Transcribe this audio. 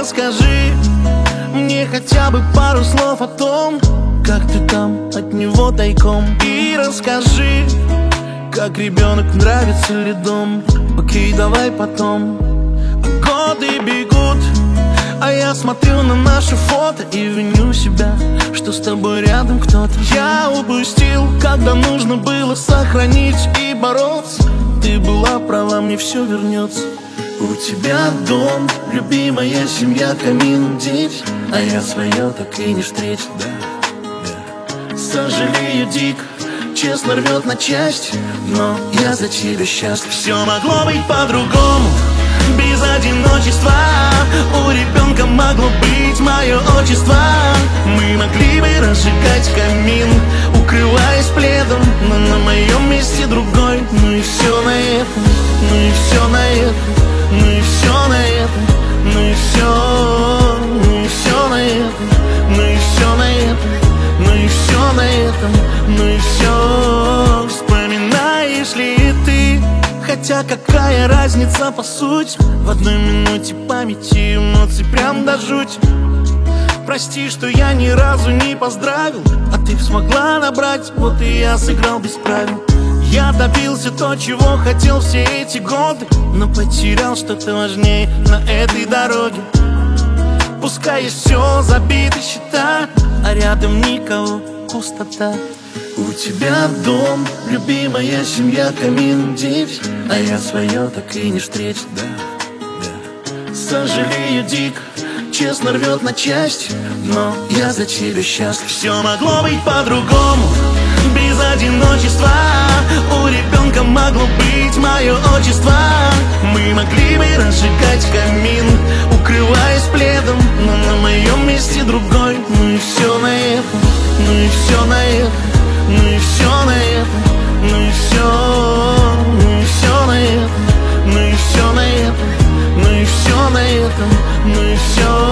расскажи мне хотя бы пару слов о том, как ты там от него тайком. И расскажи, как ребенок нравится ли дом. Окей, давай потом. Годы бегут, а я смотрю на наши фото и виню себя, что с тобой рядом кто-то. Я упустил, когда нужно было сохранить и бороться. Ты была права, мне все вернется. У тебя дом, любимая семья, камин, дети, а я свое так и не встретил, да. Сожалею дико, честно рвет на части, но я за тебя счастлив. Все могло быть по-другому, без одиночества. У ребенка могло быть мое отчество. Мы могли бы разжигать камин, укрываясь пледом, но на моем месте другой. Ну и все на этом, ну и все на этом, ну и все на этом, ну и все, ну и все на этом, ну и все на этом, ну и все на этом, ну и все. Вспоминаешь ли ты? Хотя какая разница по сути? В одной минуте памяти эмоций прям до жуть. Прости, что я ни разу не поздравил, а ты смогла набрать, вот и я сыграл без правил. Я добился то, чего хотел все эти годы, но потерял что-то важнее на этой дороге. Пускай есть все, забиты счета, а рядом никого, пустота. У тебя дом, любимая семья, камин, дети, а я свое так и не встретил, да. Сожалею дико, честно рвет на части, но я за тебя счастлив. Все могло быть по-другому, без одиночества. У ребенка могло быть мое отчество. Мы могли бы разжигать камин, укрываясь пледом, но на моем месте другой. Ну и все на этом, ну и все на этом, ну и все на этом, ну и все, ну и все на этом, ну и все на этом, ну и все на этом, ну и все.